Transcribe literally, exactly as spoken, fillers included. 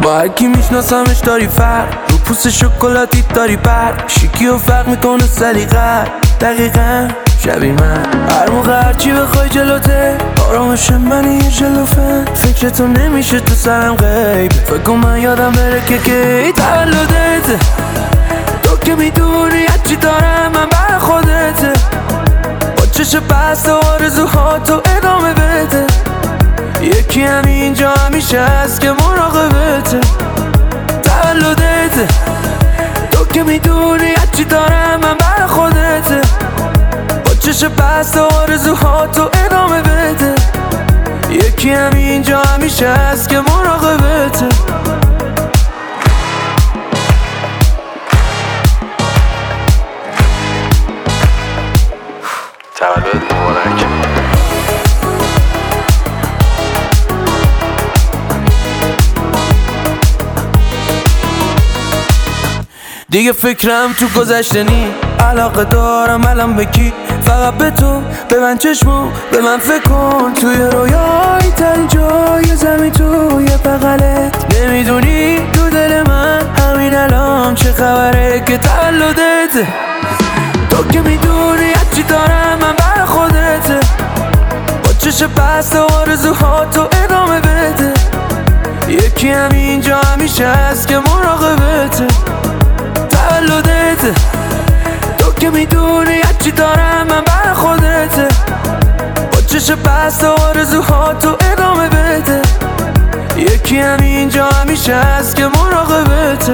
با هرکی میشناسمش داری فرق، رو پوست شکلاتی داری پر، شیکی و فرق میکنه سلیقه دقیقا شبیه من. هر موقع هرچی بخوای جلوته، آرامش منی یه جلوفه، فکرتو نمیشه تو سرم غیب، فکر کن من یادم بره که کی تولدته. تو که میدونی هرچی دارم من بر خودته، با چشم بسته آرزوها تو ادامه بده. یکی همینجا همیشه هست که مراقبته. تولدته، تو که میدونی هرچی دارم من بر خودته، با چشم بسته آرزوها تو ادامه بده. یکی همینجا همیشه هست که مراقبته. تولد مبارک. دیگه فکرم تو گذشته نی، علاقه دارم الان به کی؟ فقط به تو، به من چشمو، به من فکر کن. توی رویای تن جای زمین توی بغلت، نمیدونی تو دل من همین الان چه خبره که تولدته. تو که میدونی هرچی دارم من بر خودته، با چشم بسته آرزوها تو ادامه بده. یکی همینجا همیشه هست که مراقبته. تولدته، تو که میدونی هرچی دارم من بر خودته، با چشم بسته آرزوها تو ادامه بده. یکی همینجا همیشه هست که مراقبته.